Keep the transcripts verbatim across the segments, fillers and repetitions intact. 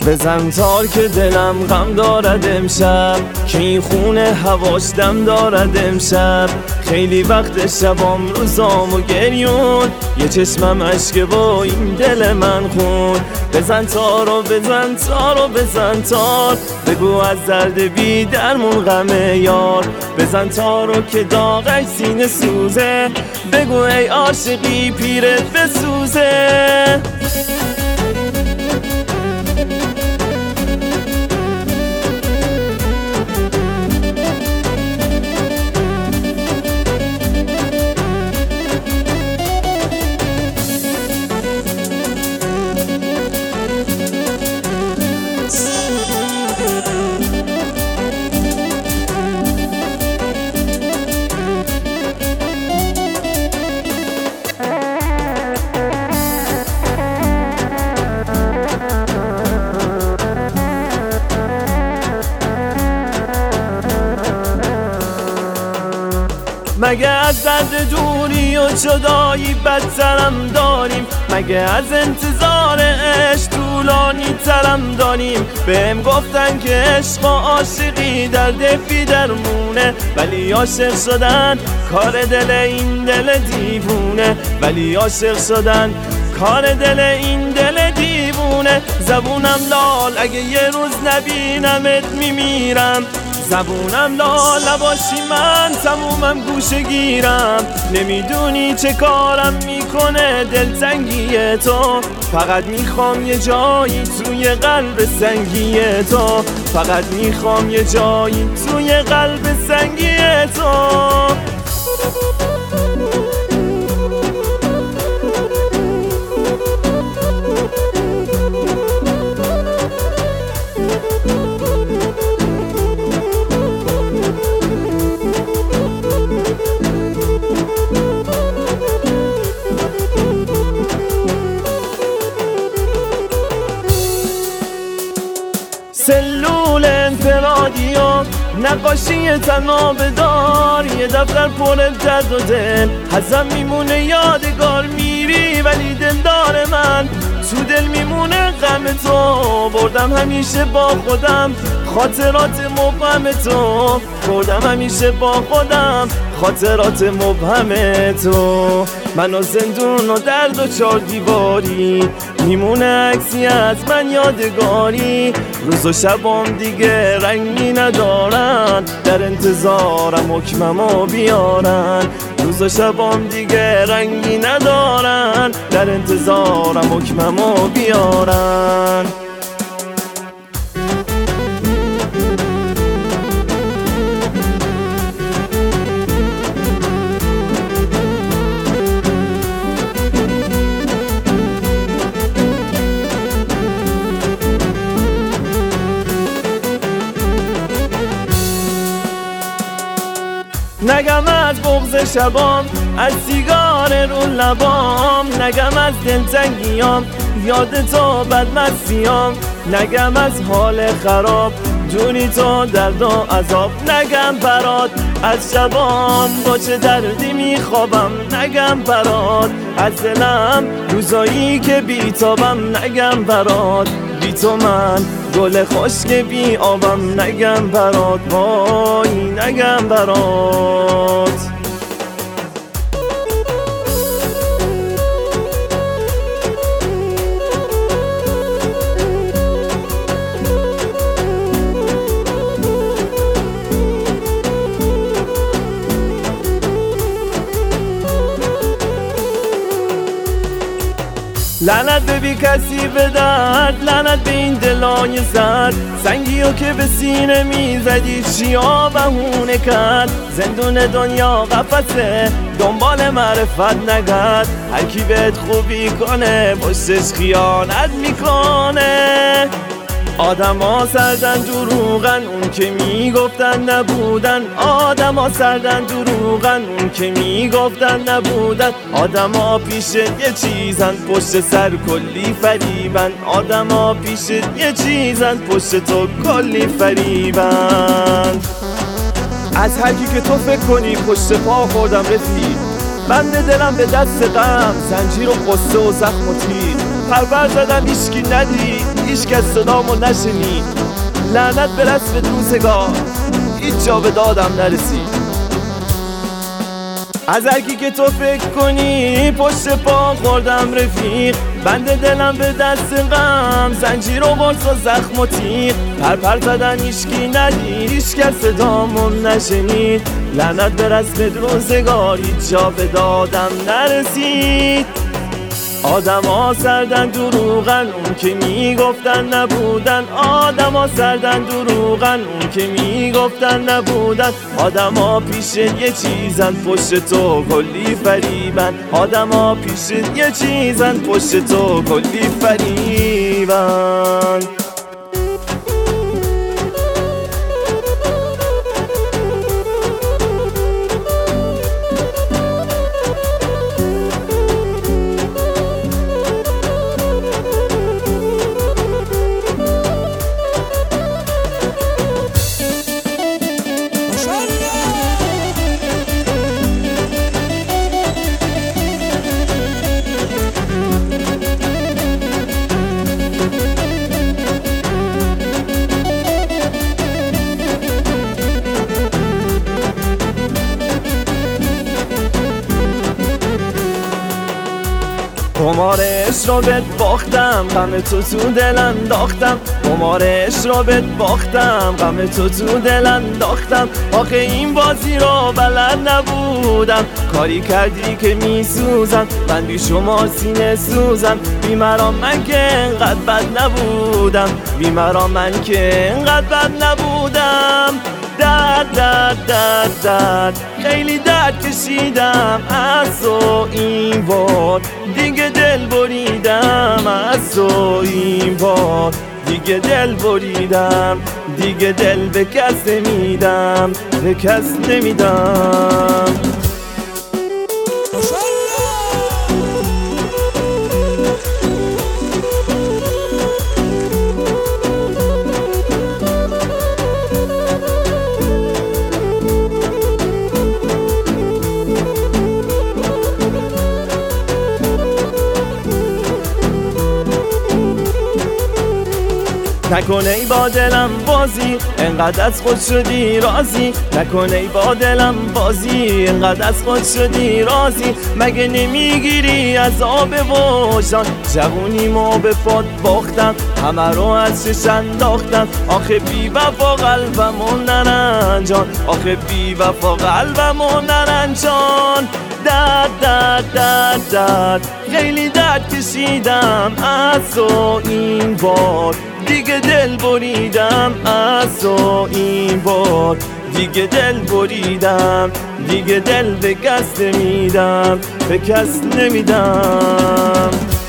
بزن تار که دلم غم دارد امشب، که این خونه هواش دم دارد امشب. خیلی وقت شبام روزام و گریون، یه چشمم اشکه با این دل من خون. بزن تار و بزن تار و بزن تار، بگو از درد بی درمون غم یار. بزن تارو که داغش سینه سوزه، بگو ای عاشقی پیرت بسوزه. مگه از درد دوری و جدایی بدترم داریم؟ مگه از انتظار عشق طولانی ترم داریم؟ بهم گفتن که عشق و عاشقی درد بی درمونه، ولی عاشق شدن کار دل این دل دیوونه. ولی عاشق شدن کار دل این دل دیوونه. زبونم لال اگه یه روز نبینمت میمیرم، زبونم لال نباشی من تمومم گوشه گیرم. نمیدونی چه کارم میکنه دلتنگی تو، فقط میخوام یه جایی توی قلب سنگی تو. فقط میخوام یه جایی توی قلب سنگی تو. سلول انفرادی و نقاشی تنها بدار، یه دفتر پر درد و دل ازم میمونه یادگار. میری ولی دلدار من تو دل میمونه غم تو. بردم همیشه با خودم خاطرات مبهم تو، بردم همیشه با خودم خاطرات مبهم تو. من و زندون و درد و چار دیواری، میمونه عکسی از من یادگاری. روز و شبام دیگه رنگی ندارن، در انتظارم حکممو بیارن. روز و شبام دیگه رنگی ندارن، در انتظارم حکممو بیارن. نگم از بغض شبام، از سیگار رو لبام. نگم از دلتنگیام، یاد تو بدمستیام. نگم از حال خراب، دونی تو درد و عذاب. نگم برات از شبام با چه دردی میخوابم. نگم برات از دلم روزایی که بیتابم. نگم برات بی تو من گل خشک بی آبم. نگم برات وای نگم برات. لعنت به بی کسی به درد، لعنت به این دلای زرد. سنگیو که به سینه میزدی چیا بهونه کرد؟ زندون دنیا قفسه دنبال معرفت نگرد. هر کی بهت خوبی کنه پشتش خیانت میکنه. آدم ها سردن دروغن اون که میگفتن نبودن. آدم ها سردن دروغن اون که میگفتن نبودن. آدم ها پیش یه چیزن پشت سر کلی فریبن. آدم ها پیش یه چیزن پشت تو کلی فریبن. از هر کی که تو فکر کنی پشت پا خوردم رفیق. بند دلم به دست غم، زنجیر و قصه و زخم و تیر. پرپر زدم ایشکی ندید، هیچ کس صدامو نشنید. لعنت به رسم روزگار، هیچ جا به دادم نرسید. از هرکی که تو فکر کنی پشت پا خوردم رفیق، بند دلم به دست غم، زنجیر و قرص و زخم و تیغ. پرپر زدن ایشکی ندید، هیچ کس صدامون نشنید. لعنت به رسم روزگار، هیچ جا به دادم نرسید. آدم ها سردن دروغن، اون که میگفتن نبودن. آدم ها سردن دروغن، اون که میگفتن نبودن. آدم ها پیش یه چیزن، پشت تو کلی فریبن. آدم ها پیش یه چیزن، پشت تو کلی فریبن. قمارش رو بهت باختم، غم تو تو دل انداختم. قمارش رو بهت باختم، غم تو تو دل انداختم. آخه این بازی رو بلد نبودم، کاری کردی که میسوزم. من بی شما سینه سوزم، بیمرام من که انقدر بد نبودم. بیمرام من که انقدر بد نبودم. درد درد درد درد خیلی درد کشیدم از تو این بار. دیگه دل بریدم از تو این بار. دیگه دل بریدم، دیگه دل به کس نمیدم، به کس نمیدم. نکنه ای با دلم بازی، انقدر از خود شدی راضی. نکنه ای با دلم بازی، انقدر از خود شدی راضی. مگه نمیگیری از آب وجدان؟ جوونیمو به پات باختم، همه رو از چش انداختم. آخه بی وفا قلبمو نرنجان، آخه بی وفا قلبمو نرنجان. درد درد درد درد خیلی درد کشیدم از تو این بار. دیگه دل بریدم از تو این بار. دیگه دل بریدم، دیگه دل به کس نمیدم، به کس نمیدم.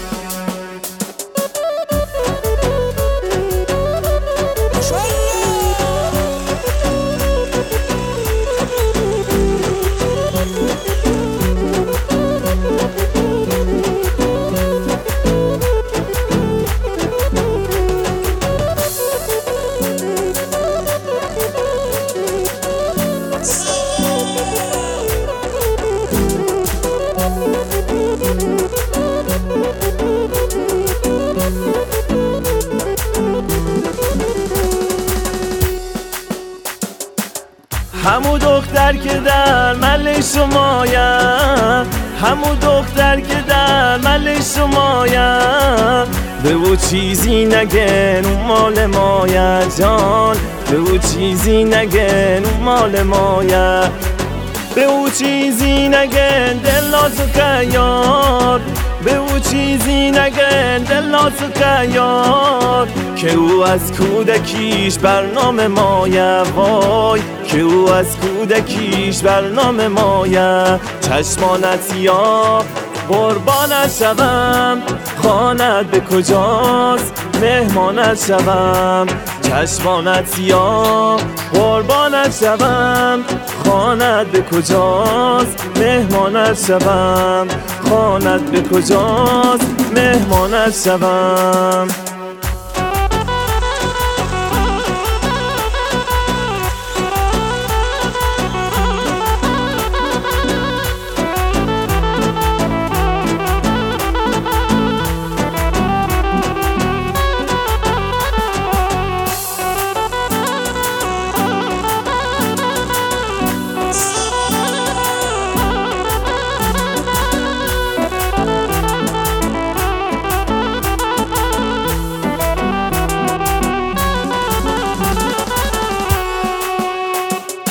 همو دختر که در مل شمایم، همو دختر که در مل شمایم. به او چیزی نگن اون مال مایه جان، به او چیزی نگن اون مال مایه. به او چیزی نگن دل نازو یار، به او چیزی نگن دل نازو یار. که او از کودکیش برنامه مایه وای، که او از کودکیش برنامه مایه. چشمانت یا قربانت شوم، خانت به کجاست مهمانت شوم. چشمانت یا قربانت شوم، خانت به کجاست مهمانت شوم. خانت به کجاست مهمانت شوم.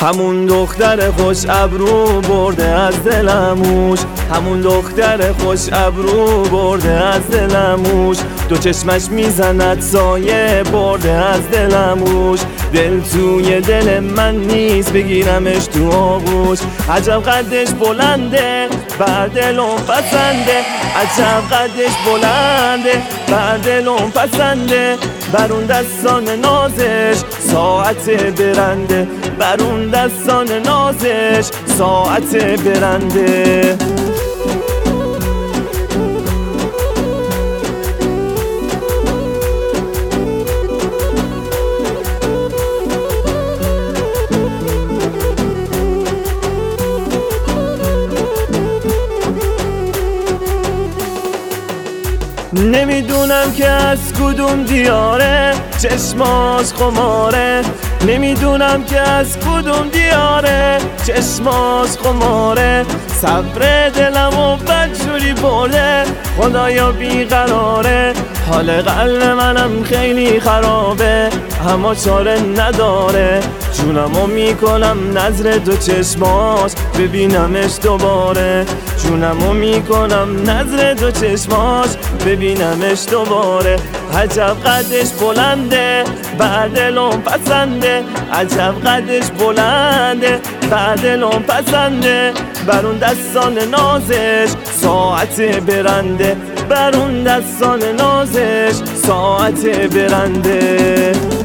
همون دختر خوش ابرو برده از دلموش، همون دختر خوش ابرو برده از دلموش، دو چشمش میزند سایه برده از دلموش، دل توی دل من نیست بگیرمش تو آغوش، عجب قدش بلنده بر دلم پسنده، عجب قدش بلنده بر دلم پسنده، بر اون دستان نازش ساعت برنده، بر اون دستان نازش ساعت برنده. نمیدونم که از کدوم دیاره چشماش خماره، نمیدونم که از کدوم دیاره چشماش خماره، صبر دلمو بدجوری برده خدایا بیقراره، حال قلب منم خیلی خرابه اما چاره نداره، جونمو میکنم نظر دو چشماش ببینمش دوباره، جونمو میکنم نظر دو چشماش ببینمش دوباره، عجب قدش بلنده بر دلم پسنده، عجب قدش بلنده بر دلم پسنده، بر اون دستان نازش ساعت برنده، بر اون دستان نازش ساعت برنده.